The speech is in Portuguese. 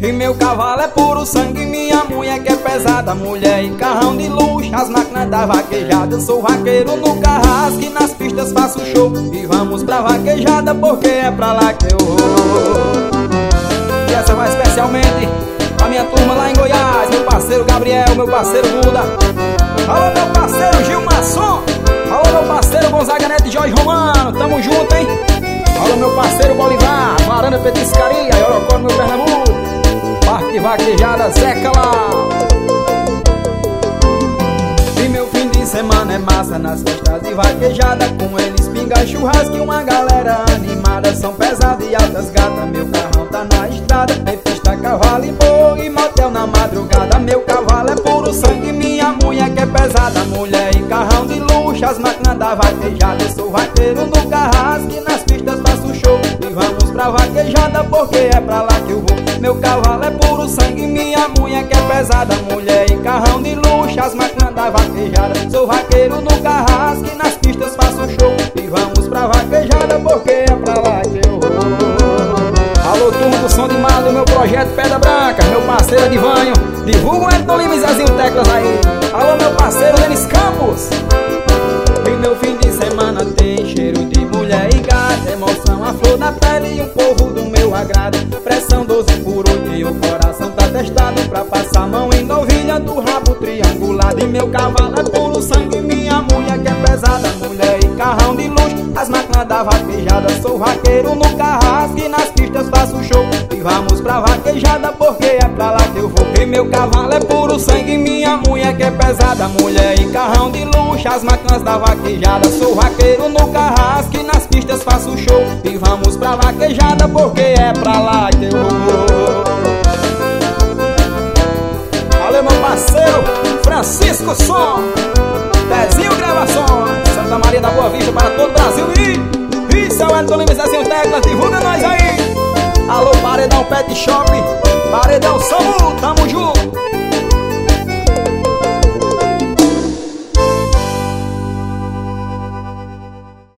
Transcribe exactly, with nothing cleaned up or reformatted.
E meu cavalo é puro sangue, minha mulher que é pesada, mulher em carrão de luxo, as máquinas da vaquejada. Eu sou vaqueiro no carrasco e nas pistas faço show. E vamos pra vaquejada porque é pra lá que eu vou. E essa vai especialmente pra minha turma lá em Goiás, meu parceiro Gabriel, meu parceiro Buda. Alô meu parceiro Gil Masson. Alô meu parceiro Gonzaga Neto e Jorge Romano, tamo junto, hein? Alô meu parceiro Bolivar, Varanda Petiscaria, Yorocó no meu Pernambuco, Parque de Vaquejada Zeca lá. E meu fim de semana é massa nas festas de vaquejada, com eles pinga churrasco e uma galera animada. São pesadas e altas gatas, meu carrão tá na estrada, tem pista, cavalo e boi e motel na madrugada. Meu cavalo é puro sangue, minha mulher que é pesada, mulher em carrão de luxo, as máquinas da vaquejada. Eu sou vaqueiro no carrasco e nas pistas faço show. E vamos pra vaquejada porque é pra lá que eu vou. Meu cavalo é puro sangue, minha mulher que é pesada, mulher em carrão de luxo, as máquinas da vaquejada. Sou vaqueiro no carrasco e nas pistas faço show. E vamos pra vaquejada porque é pra lá que eu vou. Alô turma do som de mar do meu projeto Pedra Branca, meu parceiro Adivanho, divulga o Elton Lima e Zezinho Teclas aí. Alô meu parceiro Denis Campos. E meu fim de semana tem cheiro de mulher e gato, emoção à flor da pele e um povo do meu agrado. Pressão doze por oito e o coração tá testado pra passar a mão em novilha do rabo triangulado. E meu cavalo é puro sangue, minha mulher que é pesada, mulher em carrão de luxo, as máquinas da vaquejada. Sou vaqueiro no carrasco e nas pistas faço show. E vamos pra vaquejada porque é pra lá que eu vou. E meu cavalo é puro sangue, minha mulher que é pesada, mulher em carrão de luxo, as máquinas da vaquejada. Sou vaqueiro no carrasco e nas pistas faço show. E vamos pra vaquejada porque é pra lá que eu vou. Valeu meu parceiro Francisco Som, Dezinho Gravações, Santa Maria da Boa Vista para todo o Brasil. E isso é o Elton Lima e Zezinho Teclas, divulga nós aí. Alô Paredão Pet Shop, Paredão Samu, tamo junto.